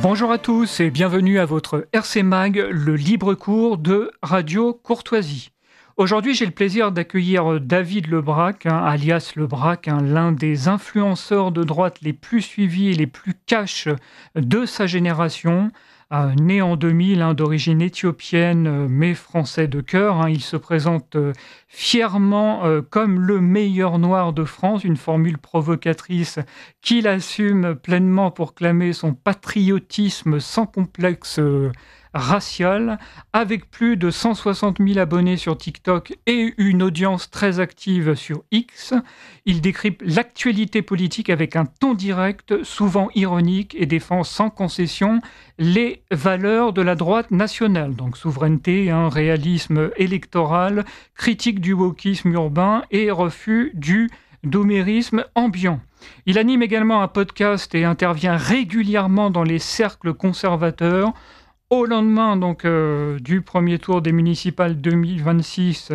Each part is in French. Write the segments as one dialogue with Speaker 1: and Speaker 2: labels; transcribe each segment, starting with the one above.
Speaker 1: Bonjour à tous et bienvenue à votre RC Mag, le libre cours de Radio Courtoisie. Aujourd'hui, j'ai le plaisir d'accueillir David Lebrac, alias Lebrac, l'un des influenceurs de droite les plus suivis et les plus cash de sa génération. Né en 2000, d'origine éthiopienne, mais français de cœur. Il se présente fièrement comme le meilleur noir de France, une formule provocatrice qu'il assume pleinement pour clamer son patriotisme sans complexe racial. Avec plus de 160 000 abonnés sur TikTok et une audience très active sur X, il décrypte l'actualité politique avec un ton direct, souvent ironique, et défend sans concession les valeurs de la droite nationale. Donc souveraineté, réalisme électoral, critique du wokisme urbain et refus du domérisme ambiant. Il anime également un podcast et intervient régulièrement dans les cercles conservateurs. Au lendemain du premier tour des municipales 2026,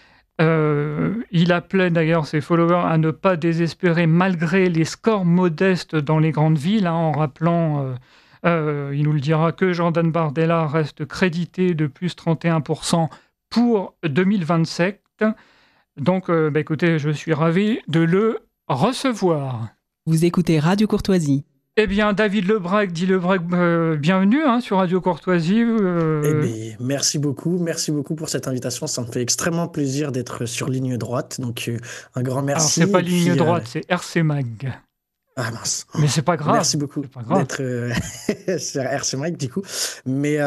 Speaker 1: il appelait d'ailleurs ses followers à ne pas désespérer malgré les scores modestes dans les grandes villes, en rappelant, il nous le dira, que Jordan Bardella reste crédité de plus 31% pour 2027. Donc, écoutez, je suis ravi de le recevoir.
Speaker 2: Vous écoutez Radio Courtoisie.
Speaker 1: Eh bien, David Lebrac, dit Lebrac, bienvenue sur Radio Courtoisie.
Speaker 3: Merci beaucoup pour cette invitation. Ça me fait extrêmement plaisir d'être sur ligne droite. Donc, un grand merci.
Speaker 1: Alors, c'est pas ligne droite, c'est RC Mag.
Speaker 3: Ah mince.
Speaker 1: Mais c'est pas grave.
Speaker 3: Merci beaucoup d'être sur RC Mike du coup. Mais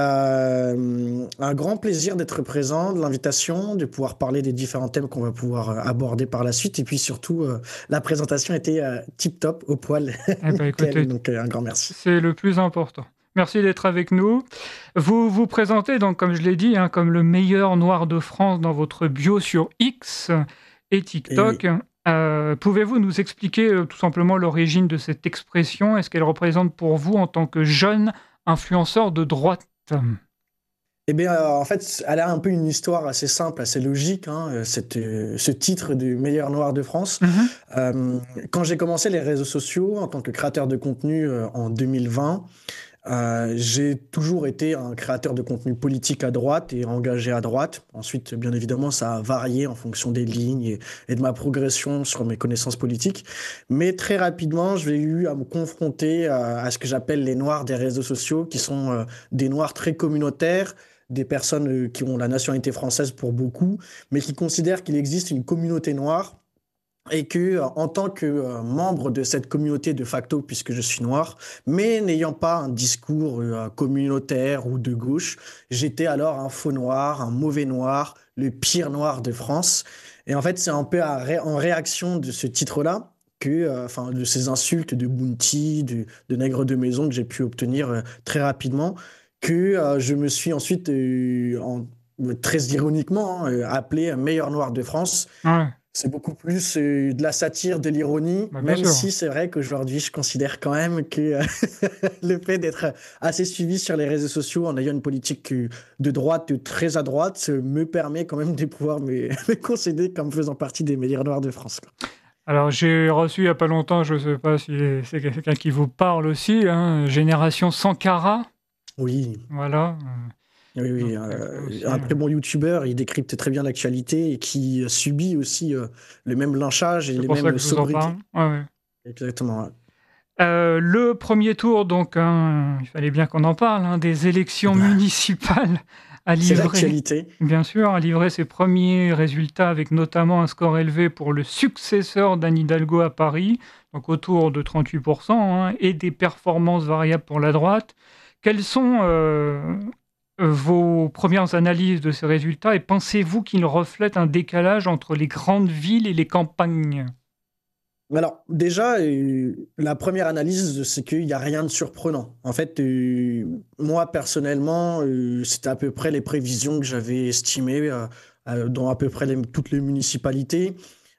Speaker 3: un grand plaisir d'être présent, de l'invitation, de pouvoir parler des différents thèmes qu'on va pouvoir aborder par la suite. Et puis surtout, la présentation était tip-top, au poil.
Speaker 1: Écoutez,
Speaker 3: donc un grand merci.
Speaker 1: C'est le plus important. Merci d'être avec nous. Vous vous présentez, donc, comme je l'ai dit, comme le meilleur noir de France dans votre bio sur X et TikTok. Et oui. Pouvez-vous nous expliquer tout simplement l'origine de cette expression? Est-ce qu'elle représente pour vous, en tant que jeune influenceur de droite?
Speaker 3: Eh bien, en fait, elle a un peu une histoire assez simple, assez logique, ce titre du meilleur noir de France. Quand j'ai commencé les réseaux sociaux en tant que créateur de contenu en 2020, j'ai toujours été un créateur de contenu politique à droite et engagé à droite. Ensuite, bien évidemment, ça a varié en fonction des lignes et de ma progression sur mes connaissances politiques. Mais très rapidement, j'ai eu à me confronter à ce que j'appelle les noirs des réseaux sociaux, qui sont des noirs très communautaires, des personnes qui ont la nationalité française pour beaucoup, mais qui considèrent qu'il existe une communauté noire. Et que, en tant que membre de cette communauté de facto, puisque je suis noir, mais n'ayant pas un discours communautaire ou de gauche, j'étais alors un faux noir, un mauvais noir, le pire noir de France. Et en fait, c'est un peu en réaction de ce titre-là, de ces insultes de Bounty, de nègre de maison que j'ai pu obtenir très rapidement, que je me suis ensuite, très ironiquement, appelé meilleur noir de France.
Speaker 1: Ouais.
Speaker 3: C'est beaucoup plus de la satire, de l'ironie, même si c'est vrai qu'aujourd'hui, je considère quand même que le fait d'être assez suivi sur les réseaux sociaux en ayant une politique de droite, très à droite, me permet quand même de pouvoir me concéder comme faisant partie des meilleurs noirs de France.
Speaker 1: Alors, j'ai reçu il n'y a pas longtemps, je ne sais pas si c'est quelqu'un qui vous parle aussi, Génération Sankara.
Speaker 3: Oui.
Speaker 1: Voilà.
Speaker 3: Oui, un très bon youtubeur, il décrypte très bien l'actualité et qui subit aussi le même lynchage et les mêmes sobriquets.
Speaker 1: Ouais.
Speaker 3: Exactement. Ouais.
Speaker 1: Le premier tour, donc, il fallait bien qu'on en parle, des élections municipales a livré,
Speaker 3: c'est l'actualité.
Speaker 1: Bien sûr, a livré ses premiers résultats avec notamment un score élevé pour le successeur d'Anne Hidalgo à Paris, donc autour de 38%, et des performances variables pour la droite. Quelles sont vos premières analyses de ces résultats et pensez-vous qu'ils reflètent un décalage entre les grandes villes et les campagnes?
Speaker 3: Alors, déjà, la première analyse, c'est qu'il n'y a rien de surprenant. En fait, moi, personnellement, c'était à peu près les prévisions que j'avais estimées dans à peu près toutes les municipalités.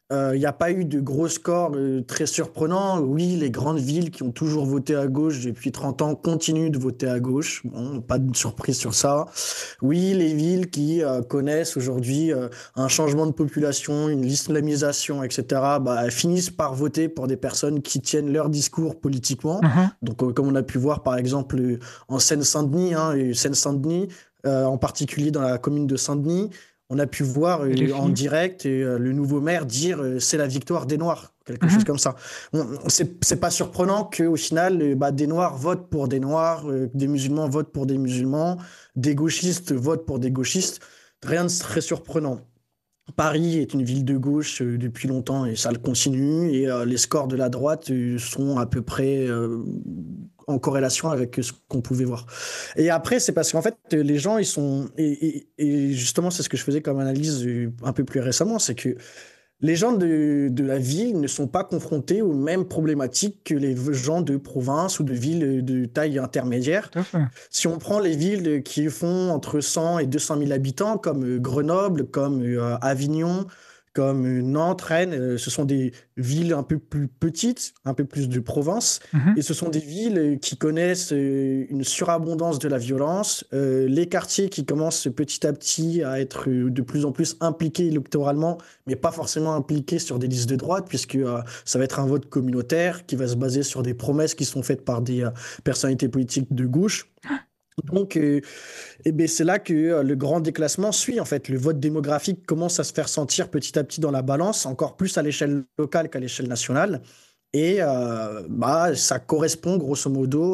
Speaker 3: Il n'y a pas eu de gros scores très surprenants. Oui, les grandes villes qui ont toujours voté à gauche depuis 30 ans continuent de voter à gauche. Bon, pas de surprise sur ça. Oui, les villes qui connaissent aujourd'hui un changement de population, une islamisation, etc., bah, finissent par voter pour des personnes qui tiennent leur discours politiquement.
Speaker 1: Mhm.
Speaker 3: Donc, comme on a pu voir par exemple en Seine-Saint-Denis, hein, et Seine-Saint-Denis, en particulier dans la commune de Saint-Denis, on a pu voir
Speaker 1: Et les
Speaker 3: en
Speaker 1: filles.
Speaker 3: direct le nouveau maire dire c'est la victoire des Noirs, quelque chose
Speaker 1: Mhm.
Speaker 3: comme ça. Bon, c'est pas surprenant qu'au final, bah, des Noirs votent pour des Noirs, des musulmans votent pour des musulmans, des gauchistes votent pour des gauchistes. Rien de très surprenant. Paris est une ville de gauche depuis longtemps et ça le continue. Et les scores de la droite sont à peu près en corrélation avec ce qu'on pouvait voir. Et après, c'est parce qu'en fait, les gens, ils sont. Et justement, c'est ce que je faisais comme analyse un peu plus récemment, c'est que les gens de la ville ne sont pas confrontés aux mêmes problématiques que les gens de province ou de villes de taille intermédiaire.
Speaker 1: Tout à fait.
Speaker 3: Si on prend les villes qui font entre 100 et 200 000 habitants, comme Grenoble, comme Avignon, comme Nantes, Rennes, ce sont des villes un peu plus petites, un peu plus de province,
Speaker 1: Mhm.
Speaker 3: et ce sont des villes qui connaissent une surabondance de la violence, les quartiers qui commencent petit à petit à être de plus en plus impliqués électoralement, mais pas forcément impliqués sur des listes de droite, puisque ça va être un vote communautaire qui va se baser sur des promesses qui sont faites par des personnalités politiques de gauche. Donc, eh ben, c'est là que le grand déclassement suit, en fait. Le vote démographique commence à se faire sentir petit à petit dans la balance, encore plus à l'échelle locale qu'à l'échelle nationale. Et bah, ça correspond grosso modo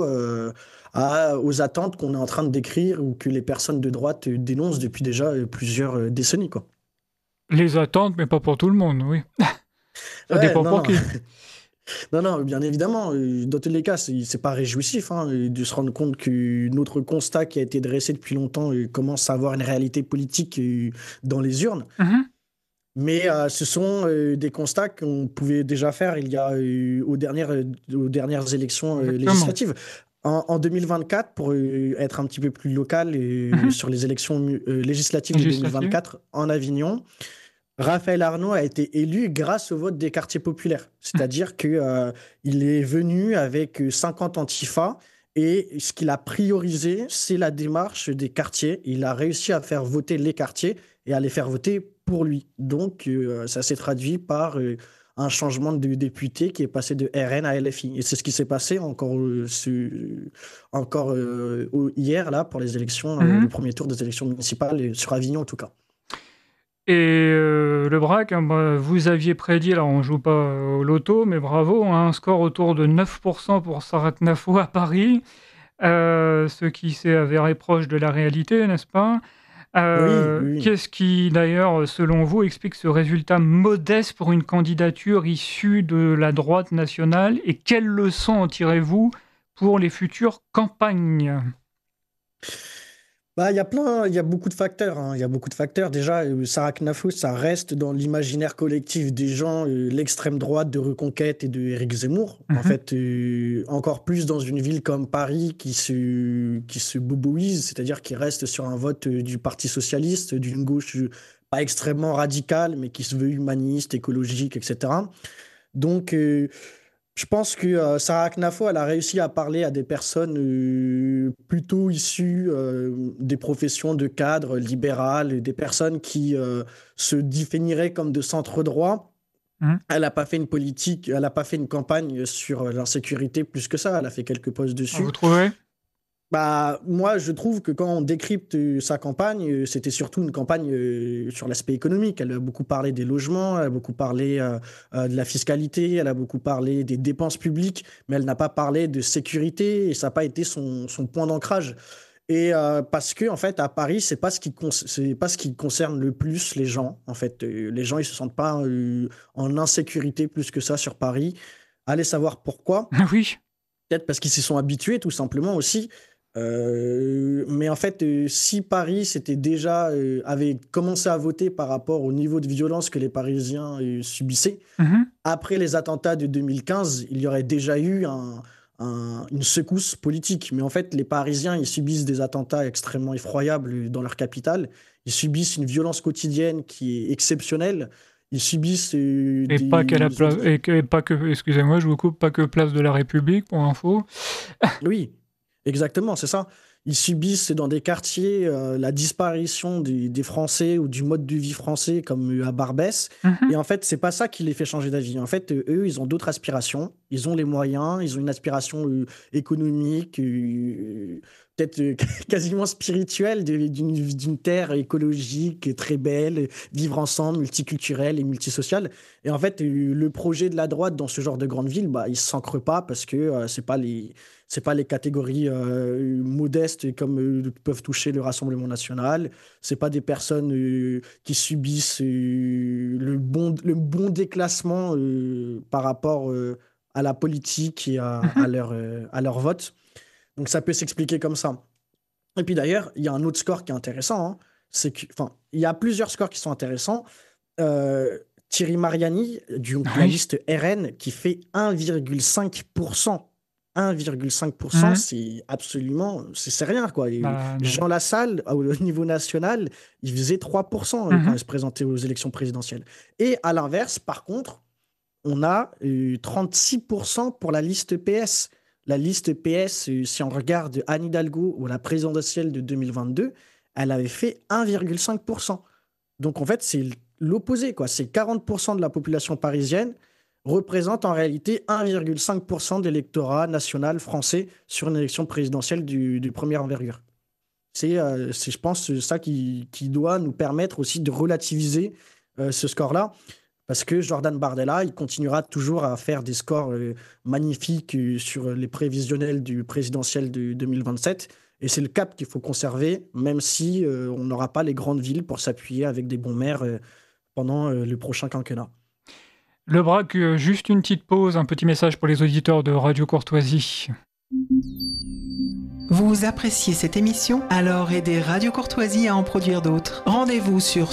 Speaker 3: aux attentes qu'on est en train de décrire ou que les personnes de droite dénoncent depuis déjà plusieurs décennies, quoi.
Speaker 1: Les attentes, mais pas pour tout le monde, oui. Ça
Speaker 3: Ouais,
Speaker 1: dépend
Speaker 3: non,
Speaker 1: pour
Speaker 3: non.
Speaker 1: qui.
Speaker 3: Non, non, bien évidemment, dans tous les cas, c'est pas réjouissif hein, de se rendre compte que notre constat qui a été dressé depuis longtemps commence à avoir une réalité politique dans les urnes.
Speaker 1: Mhm.
Speaker 3: Mais ce sont des constats qu'on pouvait déjà faire il y a aux dernières élections
Speaker 1: Exactement.
Speaker 3: législatives. En 2024, pour être un petit peu plus local
Speaker 1: Mhm.
Speaker 3: sur les élections législatives de
Speaker 1: Législative.
Speaker 3: 2024 en Avignon, Raphaël Arnaud a été élu grâce au vote des quartiers populaires. C'est-à-dire que, il est venu avec 50 antifas et ce qu'il a priorisé, c'est la démarche des quartiers. Il a réussi à faire voter les quartiers et à les faire voter pour lui. Donc, ça s'est traduit par un changement de député qui est passé de RN à LFI. Et c'est ce qui s'est passé hier, là, pour les élections, le
Speaker 1: Mhm.
Speaker 3: premier tour des élections municipales, sur Avignon en tout cas.
Speaker 1: Et le BRAC, hein, bah, vous aviez prédit, alors on joue pas au loto, mais bravo, hein, un score autour de 9% pour Sarat Nafo à Paris, ce qui s'est avéré proche de la réalité, n'est-ce pas?
Speaker 3: Oui, oui, oui.
Speaker 1: Qu'est-ce qui, d'ailleurs, selon vous, explique ce résultat modeste pour une candidature issue de la droite nationale et quelles leçons en tirez-vous pour les futures campagnes?
Speaker 3: Bah, il y a beaucoup de facteurs, hein. Il y a beaucoup de facteurs. Déjà, Sarah Knafou, ça reste dans l'imaginaire collectif des gens, l'extrême droite de Reconquête et de Éric Zemmour. En
Speaker 1: Mhm.
Speaker 3: fait, encore plus dans une ville comme Paris qui se boboise, c'est-à-dire qui reste sur un vote du Parti socialiste, d'une gauche pas extrêmement radicale, mais qui se veut humaniste, écologique, etc. Donc, je pense que Sarah Knafo, elle a réussi à parler à des personnes plutôt issues des professions de cadres libérales, des personnes qui se définiraient comme de centre droit.
Speaker 1: Mhm.
Speaker 3: Elle n'a pas fait une politique, elle n'a pas fait une campagne sur l'insécurité plus que ça. Elle a fait quelques posts
Speaker 1: Vous
Speaker 3: dessus.
Speaker 1: trouvez?
Speaker 3: Bah, moi, je trouve que quand on décrypte sa campagne, c'était surtout une campagne sur l'aspect économique. Elle a beaucoup parlé des logements, elle a beaucoup parlé de la fiscalité, elle a beaucoup parlé des dépenses publiques, mais elle n'a pas parlé de sécurité et ça n'a pas été son point d'ancrage. Et parce que en fait, à Paris, c'est pas ce qui concerne le plus les gens. En fait, les gens, ils se sentent pas en insécurité plus que ça sur Paris. Allez savoir pourquoi.
Speaker 1: Oui.
Speaker 3: Peut-être parce qu'ils s'y sont habitués, tout simplement aussi. Mais en fait, si Paris avait commencé à voter par rapport au niveau de violence que les Parisiens subissaient,
Speaker 1: Mhm.
Speaker 3: après les attentats de 2015, il y aurait déjà eu une secousse politique. Mais en fait, les Parisiens, ils subissent des attentats extrêmement effroyables dans leur capitale. Ils subissent une violence quotidienne qui est exceptionnelle. Ils subissent
Speaker 1: Et pas qu'à la place, pas que, excusez-moi, je vous coupe, pas que place de la République, pour info.
Speaker 3: Oui, exactement, c'est ça. Ils subissent dans des quartiers la disparition des Français ou du mode de vie français comme à Barbès. Et
Speaker 1: Mhm.
Speaker 3: en fait, c'est pas ça qui les fait changer d'avis. En fait, eux, ils ont d'autres aspirations. Ils ont les moyens, ils ont une aspiration économique, peut-être quasiment spirituelle d'une terre écologique très belle, vivre ensemble, multiculturelle et multisociale. Et en fait, le projet de la droite dans ce genre de grande ville, bah, il s'ancre pas parce que c'est pas les catégories modestes comme peuvent toucher le Rassemblement national. C'est pas des personnes qui subissent le bon déclassement par rapport à la politique et
Speaker 1: Mhm.
Speaker 3: à leur vote. Donc ça peut s'expliquer comme ça. Et puis d'ailleurs, il y a un autre score qui est intéressant, hein. C'est que, enfin, il y a plusieurs scores qui sont intéressants. Euh, Thierry Mariani, donc la
Speaker 1: Oui.
Speaker 3: liste RN, qui fait 1,5%. 1,5%,
Speaker 1: Mhm.
Speaker 3: c'est absolument, c'est rien, quoi. Et
Speaker 1: Bah, non.
Speaker 3: Jean Lassalle, au niveau national, il faisait 3% quand
Speaker 1: Mhm.
Speaker 3: il se présentait aux élections présidentielles. Et à l'inverse, par contre, on a 36% pour la liste PS. La liste PS, si on regarde Anne Hidalgo ou la présidentielle de 2022, elle avait fait 1,5%. Donc en fait, c'est l'opposé, quoi. C'est 40% de la population parisienne représente en réalité 1,5% de l'électorat national français sur une élection présidentielle du première envergure. C'est, je pense, ça qui doit nous permettre aussi de relativiser ce score-là. Parce que Jordan Bardella, il continuera toujours à faire des scores magnifiques sur les prévisionnels du présidentiel de 2027. Et c'est le cap qu'il faut conserver, même si on n'aura pas les grandes villes pour s'appuyer avec des bons maires pendant le prochain quinquennat.
Speaker 1: Le Braque, juste une petite pause, un petit message pour les auditeurs de Radio Courtoisie.
Speaker 2: Vous appréciez cette émission? Alors aidez Radio Courtoisie à en produire d'autres. Rendez-vous sur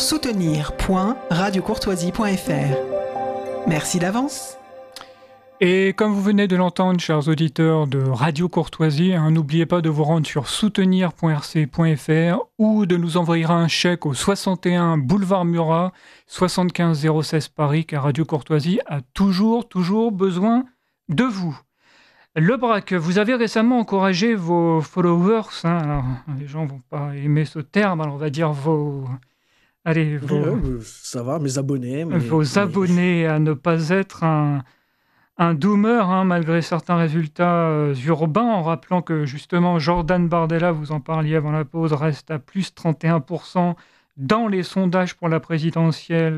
Speaker 2: soutenir.radiocourtoisie.fr. Merci d'avance.
Speaker 1: Et comme vous venez de l'entendre, chers auditeurs de Radio Courtoisie, n'oubliez pas de vous rendre sur soutenir.rc.fr ou de nous envoyer un chèque au 61 boulevard Murat, 75 016 Paris, car Radio Courtoisie a toujours besoin de vous. Le Braque, vous avez récemment encouragé vos followers, alors, les gens vont pas aimer ce terme, alors on va dire allez,
Speaker 3: Ouais, ça va, mes abonnés,
Speaker 1: vos abonnés à ne pas être un doomer, malgré certains résultats urbains, en rappelant que justement Jordan Bardella, vous en parliez avant la pause, reste à plus 31% dans les sondages pour la présidentielle,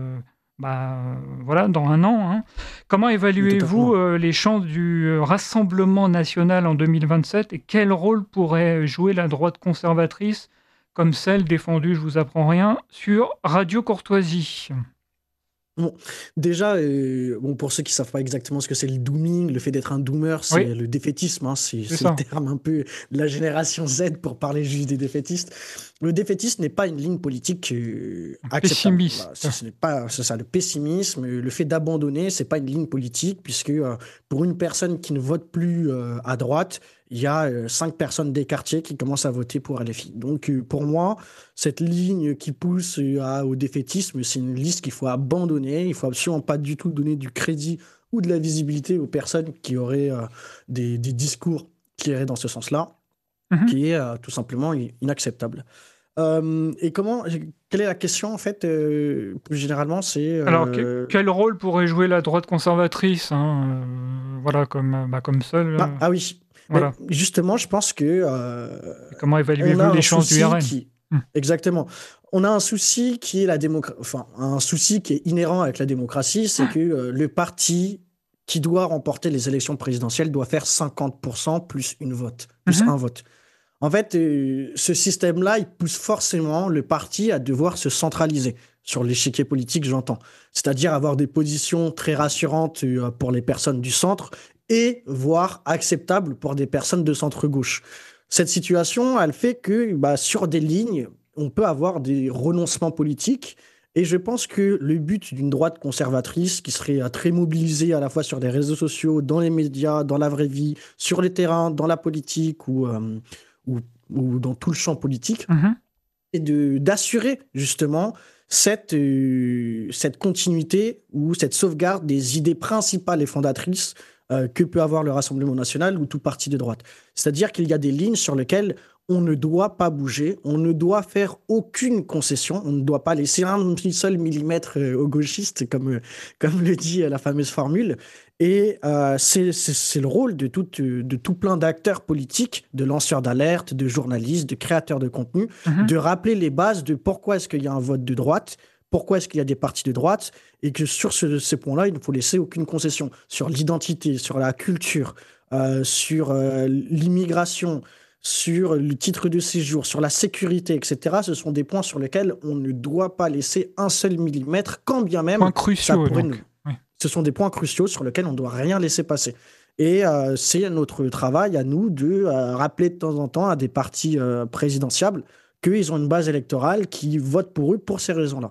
Speaker 1: voilà, dans un an. Comment évaluez-vous
Speaker 3: totalement.
Speaker 1: les chances du Rassemblement national en 2027 et quel rôle pourrait jouer la droite conservatrice comme celle défendue, je vous apprends rien, sur Radio Courtoisie?
Speaker 3: Bon, déjà, bon, pour ceux qui savent pas exactement ce que c'est le dooming, le fait d'être un doomer,
Speaker 1: Oui,
Speaker 3: c'est le défaitisme, hein,
Speaker 1: c'est
Speaker 3: c'est le
Speaker 1: ça.
Speaker 3: terme un peu de la génération Z pour parler juste des défaitistes. Le défaitisme n'est pas une ligne politique acceptable. Voilà,
Speaker 1: Pessimiste.
Speaker 3: ce n'est pas, c'est ça, le pessimisme, le fait d'abandonner, c'est pas une ligne politique, puisque pour une personne qui ne vote plus à droite, il y a 5 personnes des quartiers qui commencent à voter pour LFI. Donc, pour moi, cette ligne qui pousse au défaitisme, c'est une liste qu'il faut abandonner. Il faut absolument pas du tout donner du crédit ou de la visibilité aux personnes qui auraient des discours qui iraient dans ce sens-là,
Speaker 1: Mhm.
Speaker 3: qui est tout simplement inacceptable. Quelle est la question en fait plus généralement, c'est
Speaker 1: Alors, quel rôle pourrait jouer la droite conservatrice, voilà, comme seule,
Speaker 3: ah oui, mais
Speaker 1: voilà.
Speaker 3: justement, je pense que
Speaker 1: Et comment
Speaker 3: on a
Speaker 1: évaluez-vous les
Speaker 3: un
Speaker 1: chances du
Speaker 3: souci
Speaker 1: RN?
Speaker 3: qui
Speaker 1: Hmm.
Speaker 3: exactement. On a un souci qui est enfin un souci qui est inhérent avec la démocratie, c'est que le parti qui doit remporter les élections présidentielles doit faire 50% plus
Speaker 1: Mhm.
Speaker 3: un vote. En fait, ce système-là, il pousse forcément le parti à devoir se centraliser sur l'échiquier politique, j'entends. C'est-à-dire avoir des positions très rassurantes pour les personnes du centre et voire acceptables pour des personnes de centre-gauche. Cette situation, elle fait que bah, sur des lignes, on peut avoir des renoncements politiques. Et je pense que le but d'une droite conservatrice qui serait très mobilisée à la fois sur les réseaux sociaux, dans les médias, dans la vraie vie, sur les terrains, dans la politique ou, ou dans tout le champ politique,
Speaker 1: Mhm.
Speaker 3: et d'assurer justement cette continuité ou cette sauvegarde des idées principales et fondatrices que peut avoir le Rassemblement national ou tout parti de droite. C'est-à-dire qu'il y a des lignes sur lesquelles on ne doit pas bouger, on ne doit faire aucune concession, on ne doit pas laisser un seul millimètre aux gauchistes, comme le dit la fameuse formule. Et c'est le rôle de tout plein d'acteurs politiques, de lanceurs d'alerte, de journalistes, de créateurs de contenu, de rappeler les bases de pourquoi est-ce qu'il y a un vote de droite, pourquoi est-ce qu'il y a des partis de droite, et que sur ces points-là, il ne faut laisser aucune concession. Sur l'identité, sur la culture, sur l'immigration, sur le titre de séjour, sur la sécurité, etc. Ce sont des points sur lesquels on ne doit pas laisser un seul millimètre, quand bien même
Speaker 1: points cruciaux,
Speaker 3: ça pourrait nous... Oui. Ce sont des points cruciaux sur lesquels on ne doit rien laisser passer. Et c'est notre travail à nous de rappeler de temps en temps à des partis présidentiables qu'ils ont une base électorale qui vote pour eux pour ces raisons-là.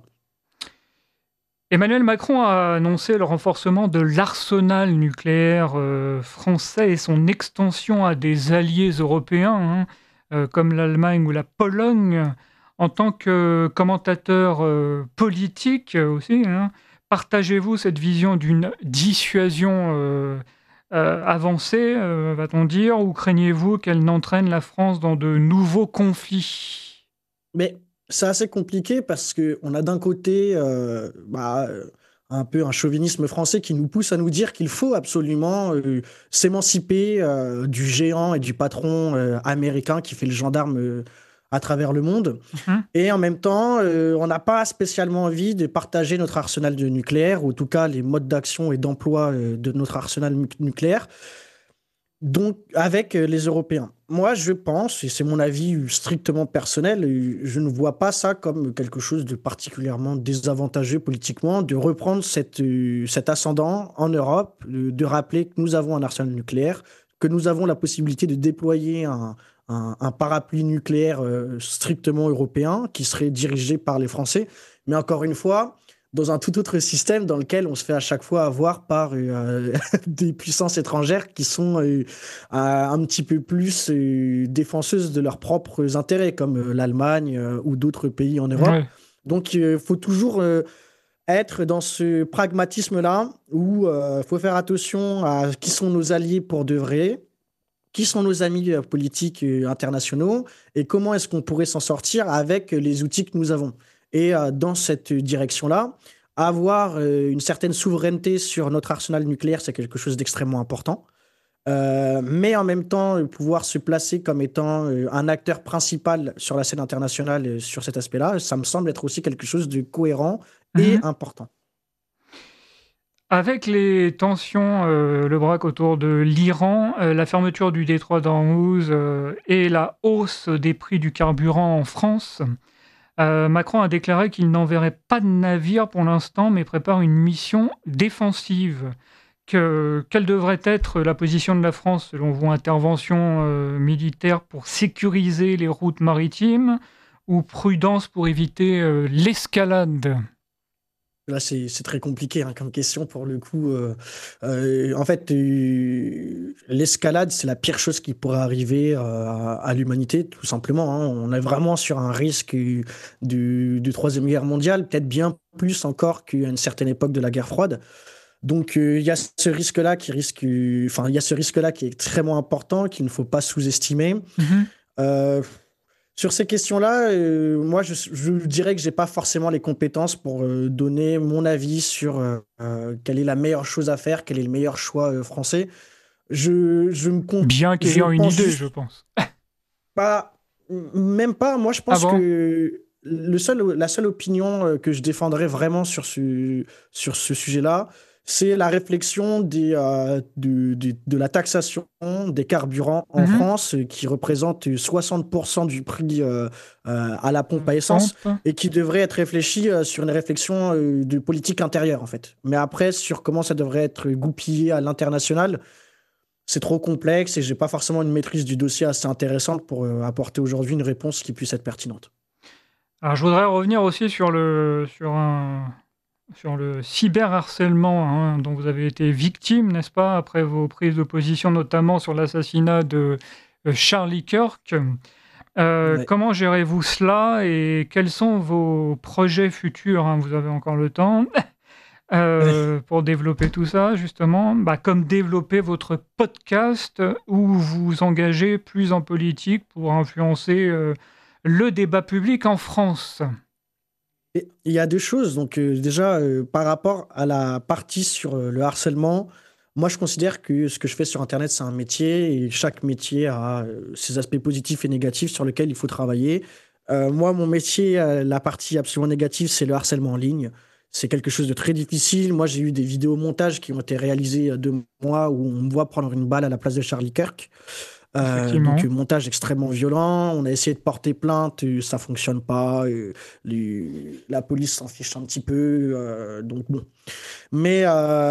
Speaker 1: Emmanuel Macron a annoncé le renforcement de l'arsenal nucléaire français et son extension à des alliés européens, comme l'Allemagne ou la Pologne. En tant que commentateur politique aussi, partagez-vous cette vision d'une dissuasion avancée, va-t-on dire, ou craignez-vous qu'elle n'entraîne la France dans de nouveaux conflits ?
Speaker 3: Mais c'est assez compliqué parce qu'on a d'un côté un peu un chauvinisme français qui nous pousse à nous dire qu'il faut absolument s'émanciper du géant et du patron américain qui fait le gendarme à travers le monde. Et en même temps, on n'a pas spécialement envie de partager notre arsenal de nucléaire, ou en tout cas les modes d'action et d'emploi de notre arsenal nucléaire, donc avec les Européens. Moi, je pense, et c'est mon avis strictement personnel, je ne vois pas ça comme quelque chose de particulièrement désavantageux politiquement, de reprendre cet ascendant en Europe, de rappeler que nous avons un arsenal nucléaire, que nous avons la possibilité de déployer un parapluie nucléaire strictement européen qui serait dirigé par les Français. Mais encore une fois, dans un tout autre système dans lequel on se fait à chaque fois avoir par des puissances étrangères qui sont un petit peu plus défenseuses de leurs propres intérêts, comme l'Allemagne ou d'autres pays en Europe. Ouais. Donc, il faut toujours être dans ce pragmatisme-là où il faut faire attention à qui sont nos alliés pour de vrai, qui sont nos amis politiques internationaux et comment est-ce qu'on pourrait s'en sortir avec les outils que nous avons. Et dans cette direction-là, avoir une certaine souveraineté sur notre arsenal nucléaire, c'est quelque chose d'extrêmement important. Mais en même temps, pouvoir se placer comme étant un acteur principal sur la scène internationale sur cet aspect-là, ça me semble être aussi quelque chose de cohérent et important.
Speaker 1: Avec les tensions, le braque autour de l'Iran, la fermeture du détroit d'Ormuz et la hausse des prix du carburant en France, Macron a déclaré qu'il n'enverrait pas de navire pour l'instant, mais prépare une mission défensive. Quelle devrait être la position de la France selon vos interventions militaires pour sécuriser les routes maritimes ou prudence pour éviter l'escalade ?
Speaker 3: Là, c'est très compliqué comme question pour le coup. En fait, l'escalade, c'est la pire chose qui pourrait arriver à l'humanité, tout simplement. On est vraiment sur un risque de Troisième Guerre mondiale, peut-être bien plus encore qu'à une certaine époque de la guerre froide. Donc, il y a ce risque-là qui est extrêmement important, qu'il ne faut pas sous-estimer. Sur ces questions-là, moi, je dirais que je n'ai pas forcément les compétences pour donner mon avis sur quelle est la meilleure chose à faire, quel est le meilleur choix français.
Speaker 1: Bien qu'ayant une idée, je pense.
Speaker 3: Même pas. Moi, je pense que la seule opinion que je défendrais vraiment sur ce sujet-là, c'est la réflexion de la taxation des carburants en France, qui représente 60% du prix à la pompe à essence, et qui devrait être réfléchie sur une réflexion de politique intérieure, en fait. Mais après, sur comment ça devrait être goupillé à l'international, c'est trop complexe et je n'ai pas forcément une maîtrise du dossier assez intéressante pour apporter aujourd'hui une réponse qui puisse être pertinente.
Speaker 1: Alors, je voudrais revenir aussi sur le cyberharcèlement dont vous avez été victime, n'est-ce pas, après vos prises de position, notamment sur l'assassinat de Charlie Kirk.
Speaker 3: Ouais.
Speaker 1: Comment gérez-vous cela et quels sont vos projets futurs, hein? Vous avez encore le temps pour développer tout ça, justement. Bah, comme développer votre podcast où vous vous engagez plus en politique pour influencer le débat public en France.
Speaker 3: Et il y a deux choses. Donc, déjà, par rapport à la partie sur le harcèlement, moi, je considère que ce que je fais sur Internet, c'est un métier et chaque métier a ses aspects positifs et négatifs sur lesquels il faut travailler. Moi, mon métier, la partie absolument négative, c'est le harcèlement en ligne. C'est quelque chose de très difficile. Moi, j'ai eu des vidéos montages qui ont été réalisés de moi où on me voit prendre une balle à la place de Charlie Kirk. Donc,
Speaker 1: Effectivement.
Speaker 3: montage extrêmement violent. On a essayé de porter plainte, ça fonctionne pas. La police s'en fiche un petit peu. Donc, bon. Mais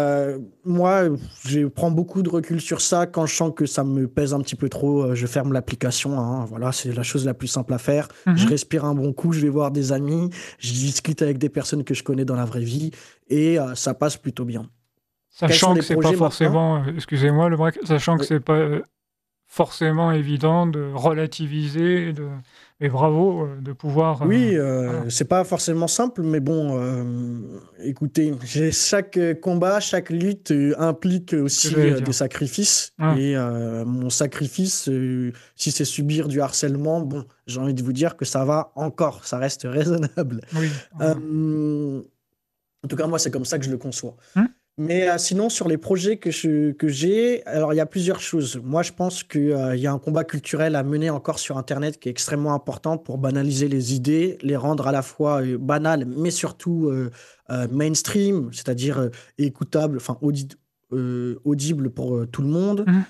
Speaker 3: moi, je prends beaucoup de recul sur ça. Quand je sens que ça me pèse un petit peu trop, je ferme l'application, hein. Voilà, c'est la chose la plus simple à faire. Je
Speaker 1: Mhm.
Speaker 3: respire un bon coup, je vais voir des amis, je discute avec des personnes que je connais dans la vraie vie et ça passe plutôt bien. Quels sont
Speaker 1: Sachant
Speaker 3: les
Speaker 1: que c'est pas
Speaker 3: projets maintenant?
Speaker 1: forcément, excusez-moi le break, sachant que
Speaker 3: Oui.
Speaker 1: c'est pas forcément évident de relativiser, et bravo de pouvoir,
Speaker 3: Oui,
Speaker 1: voilà.
Speaker 3: c'est pas forcément simple, mais bon, écoutez, chaque combat, chaque lutte implique
Speaker 1: C'est ce que
Speaker 3: aussi
Speaker 1: j'allais
Speaker 3: des
Speaker 1: dire.
Speaker 3: sacrifices.
Speaker 1: Ouais.
Speaker 3: Et mon sacrifice, si c'est subir du harcèlement, bon, j'ai envie de vous dire que ça va encore, ça reste raisonnable.
Speaker 1: Oui, voilà.
Speaker 3: Euh, En tout cas, moi, c'est comme ça que je le conçois.
Speaker 1: Mmh.
Speaker 3: Mais sinon, sur les projets que j'ai, alors il y a plusieurs choses. Moi, je pense qu'il y a un combat culturel à mener encore sur Internet qui est extrêmement important pour banaliser les idées, les rendre à la fois banales, mais surtout mainstream, c'est-à-dire écoutables, enfin audibles pour tout le monde.
Speaker 1: Mmh.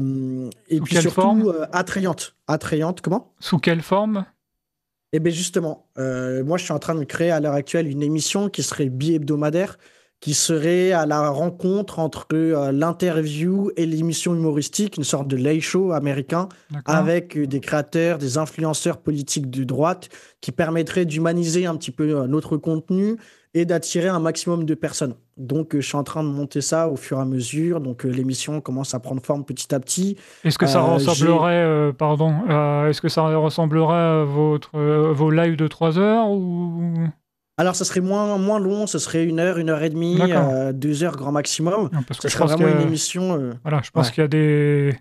Speaker 3: Et
Speaker 1: Sous
Speaker 3: puis
Speaker 1: quelle forme?
Speaker 3: surtout attrayantes. Attrayantes, comment?
Speaker 1: Sous quelle forme?
Speaker 3: Eh bien justement, moi je suis en train de créer à l'heure actuelle une émission qui serait bi-hebdomadaire, qui serait à la rencontre entre l'interview et l'émission humoristique, une sorte de late show américain,
Speaker 1: D'accord.
Speaker 3: avec des créateurs, des influenceurs politiques de droite, qui permettrait d'humaniser un petit peu notre contenu et d'attirer un maximum de personnes. Donc je suis en train de monter ça au fur et à mesure, donc l'émission commence à prendre forme petit à petit.
Speaker 1: Est-ce que ça
Speaker 3: J'ai
Speaker 1: ressemblerait, pardon, est-ce que ça ressemblerait à vos lives de 3 heures ou?
Speaker 3: Alors, ça serait moins long, ce serait 1 heure et demie,
Speaker 1: D'accord.
Speaker 3: 2 heures grand maximum.
Speaker 1: Non, parce que
Speaker 3: Ce
Speaker 1: je
Speaker 3: serait
Speaker 1: pense
Speaker 3: vraiment une émission.
Speaker 1: voilà, je pense
Speaker 3: Ouais.
Speaker 1: qu'il y a des,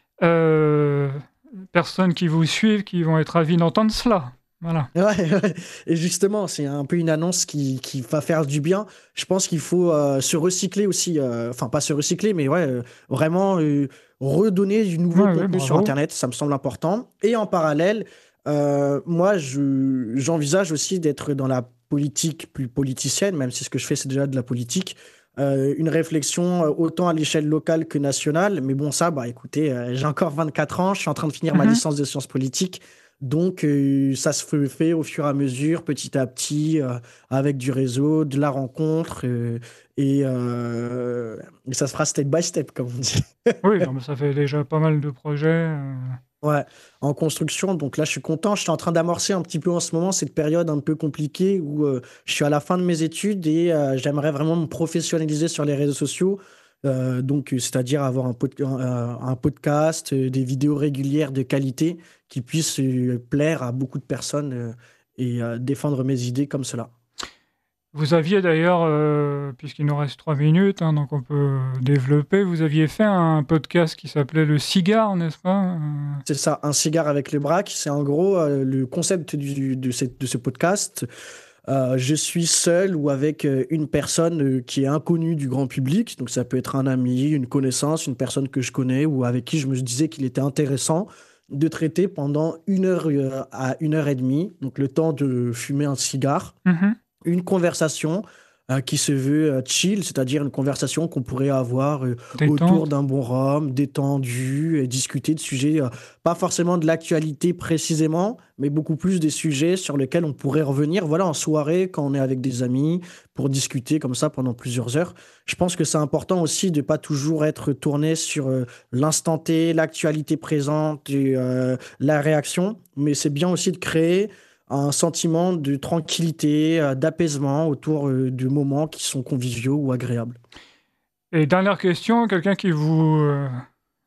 Speaker 1: heu, personnes qui vous suivent qui vont être ravies d'entendre cela. Voilà.
Speaker 3: Ouais, ouais. Et justement, c'est un peu une annonce qui va faire du bien. Je pense qu'il faut se recycler aussi. Enfin, pas se recycler, mais ouais, vraiment redonner du nouveau
Speaker 1: Ouais, ouais,
Speaker 3: contenu sur
Speaker 1: bravo.
Speaker 3: Internet. Ça me semble important. Et en parallèle, moi, j'envisage aussi d'être dans la politique plus politicienne, même si ce que je fais, c'est déjà de la politique. Une réflexion autant à l'échelle locale que nationale. Mais bon, ça, bah écoutez, j'ai encore 24 ans, je suis en train de finir ma
Speaker 1: Mmh.
Speaker 3: licence de sciences politiques. Donc, ça se fait au fur et à mesure, petit à petit, avec du réseau, de la rencontre, et ça se fera step by step, comme on dit.
Speaker 1: Oui, non, mais ça fait déjà pas mal de projets,
Speaker 3: Ouais, en construction. Donc là, je suis content. Je suis en train d'amorcer un petit peu en ce moment cette période un peu compliquée où je suis à la fin de mes études et j'aimerais vraiment me professionnaliser sur les réseaux sociaux. Donc, c'est-à-dire avoir un podcast, des vidéos régulières de qualité qui puissent plaire à beaucoup de personnes et défendre mes idées comme cela.
Speaker 1: Vous aviez d'ailleurs, puisqu'il nous reste 3 minutes, hein, donc on peut développer, vous aviez fait un podcast qui s'appelait Le Cigare, n'est-ce pas?
Speaker 3: C'est ça, un cigare avec le braque. C'est en gros le concept de ce podcast. Je suis seul ou avec une personne qui est inconnue du grand public. Donc ça peut être un ami, une connaissance, une personne que je connais ou avec qui je me disais qu'il était intéressant de traiter pendant 1 heure à 1 heure et demie. Donc le temps de fumer un cigare,
Speaker 1: Mmh.
Speaker 3: une conversation qui se veut chill, c'est-à-dire une conversation qu'on pourrait avoir autour
Speaker 1: Détente.
Speaker 3: d'un bon rhum, détendu, et discuter de sujets, pas forcément de l'actualité précisément, mais beaucoup plus des sujets sur lesquels on pourrait revenir, voilà, en soirée, quand on est avec des amis, pour discuter comme ça pendant plusieurs heures. Je pense que c'est important aussi de pas toujours être tourné sur l'instant T, l'actualité présente, et, la réaction, mais c'est bien aussi de créer un sentiment de tranquillité, d'apaisement autour de moments qui sont conviviaux ou agréables.
Speaker 1: Et dernière question, quelqu'un qui vous,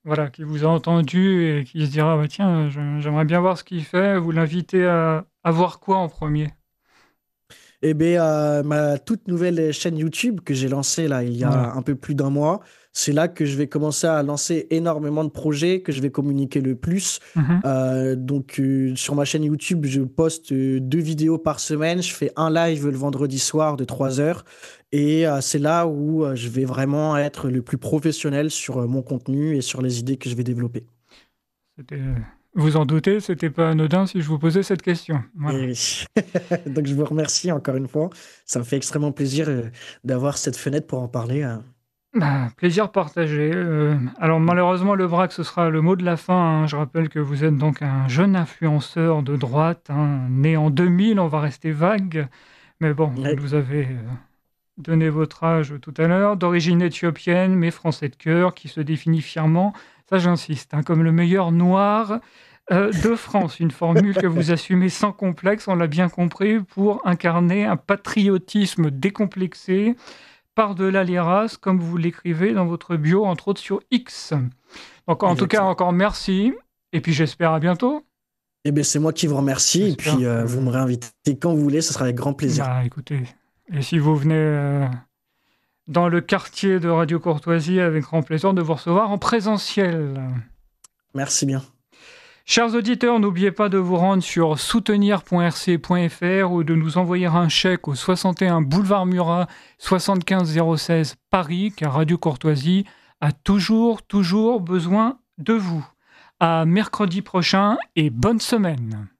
Speaker 1: voilà, qui vous a entendu et qui se dira, bah, tiens, j'aimerais bien voir ce qu'il fait, vous l'invitez à voir quoi en premier?
Speaker 3: Eh bien, ma toute nouvelle chaîne YouTube que j'ai lancée là, il y
Speaker 1: Voilà.
Speaker 3: a un peu plus d'un mois, c'est là que je vais commencer à lancer énormément de projets, que je vais communiquer le plus.
Speaker 1: Mhm.
Speaker 3: Sur ma chaîne YouTube, je poste 2 vidéos par semaine. Je fais un live le vendredi soir de 3 heures. Et c'est là où je vais vraiment être le plus professionnel sur mon contenu et sur les idées que je vais développer.
Speaker 1: C'était, vous en doutez, c'était pas anodin si je vous posais cette question. Voilà.
Speaker 3: Et donc, je vous remercie encore une fois. Ça me fait extrêmement plaisir d'avoir cette fenêtre pour en parler.
Speaker 1: Bah, plaisir partagé. Alors malheureusement, le vrac, ce sera le mot de la fin, hein. Je rappelle que vous êtes donc un jeune influenceur de droite, hein, né en 2000, on va rester vague. Mais bon, vous
Speaker 3: Ouais.
Speaker 1: nous avez donné votre âge tout à l'heure, d'origine éthiopienne, mais français de cœur, qui se définit fièrement, ça j'insiste, hein, comme le meilleur noir de France. Une formule que vous assumez sans complexe, on l'a bien compris, pour incarner un patriotisme décomplexé par-delà les races, comme vous l'écrivez dans votre bio, entre autres sur X. Donc, en tout cas,
Speaker 3: Exactement.
Speaker 1: encore merci. Et puis, j'espère à bientôt.
Speaker 3: Eh bien, c'est moi qui vous remercie. Et
Speaker 1: J'espère
Speaker 3: puis,
Speaker 1: que...
Speaker 3: vous me réinvitez quand vous voulez. Ce sera avec grand plaisir.
Speaker 1: Bah, écoutez, et si vous venez dans le quartier de Radio Courtoisie, avec grand plaisir de vous recevoir en présentiel.
Speaker 3: Merci bien.
Speaker 1: Chers auditeurs, n'oubliez pas de vous rendre sur soutenir.rc.fr ou de nous envoyer un chèque au 61 boulevard Murat, 75 016 Paris, car Radio Courtoisie a toujours besoin de vous. À mercredi prochain et bonne semaine.